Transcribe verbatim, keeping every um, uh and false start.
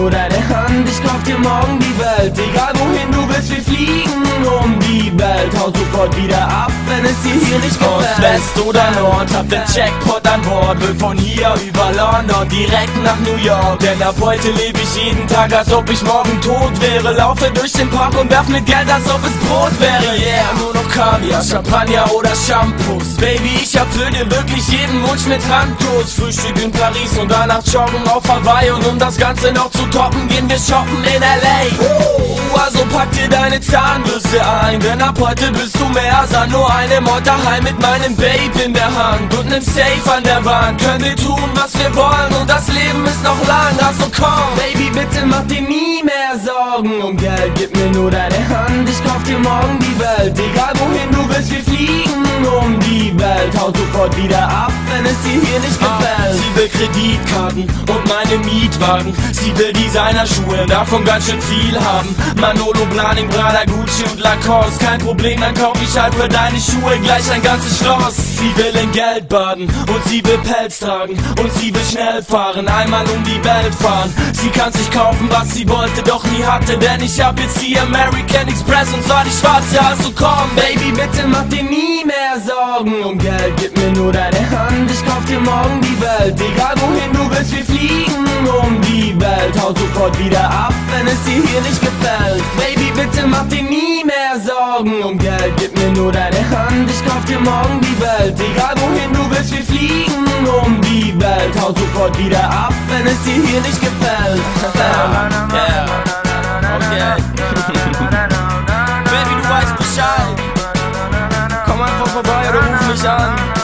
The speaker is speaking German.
nur deine Hand, ich kauf dir morgen die Welt. Egal wohin du willst, wir fliegen um die Welt. Haut sofort wieder ab, wenn es dir hier nicht gefällt. Ost, West oder Nord, hab den Jackpot an Bord. Will von hier über London direkt nach New York. Denn ab heute lebe ich jeden Tag, als ob ich morgen tot wäre. Laufe durch den Park und werf mit Geld, als ob es Brot wäre. Yeah, nur noch Kaviar, Champagner oder Shampoos. Baby, ich erfüll dir wirklich jeden Wunsch mit Handkuss. Frühstück in Paris und danach joggen auf Hawaii. Und um das Ganze noch zu toppen, gehen wir shoppen in L A. Also pack dir deine Zahnbürste ein, denn ab heute bist du mehr als nur eine Mod daheim mit meinem Babe in der Hand und nem Safe an der Wand. Können wir tun, was wir wollen und das Leben ist noch lang, also komm. Baby, bitte mach dir nie mehr Sorgen um Geld, gib mir nur deine Hand, ich kauf dir morgen die Welt. Egal wohin du willst, wir fliegen um die Welt. Haut sofort wieder ab, wenn es dir hier nicht gefällt. Sie will Kreditkarten und meine Mietwagen. Sie will Designerschuhe, davon ganz schön viel haben. Manolo, Blahnik, Prada, Gucci und Lacoste. Kein Problem, dann kauf ich halt für deine Schuhe gleich ein ganzes Schloss. Sie will in Geld baden und sie will Pelz tragen und sie will schnell fahren, einmal um die Welt fahren. Sie kann sich kaufen, was sie wollte, doch nie hatte, denn ich hab jetzt die American Express und zwar die schwarze, also komm. Baby, bitte mach dir nie mehr Sorgen um Geld, gib mir nur deine Hand, ich kauf dir morgen die Welt. Egal wohin du willst, wir fliegen um die Welt. Haut sofort wieder ab, wenn es dir hier nicht gefällt. Baby, bitte mach dir nie mehr Sorgen um Geld, gib mir nur deine Hand, ich kauf dir morgen die Welt. Egal wohin du willst, wir fliegen um die Welt. Haut sofort wieder ab, wenn es dir hier nicht gefällt. Yeah. Okay. Baby, du weißt Bescheid. Komm einfach vorbei oder ruf mich an.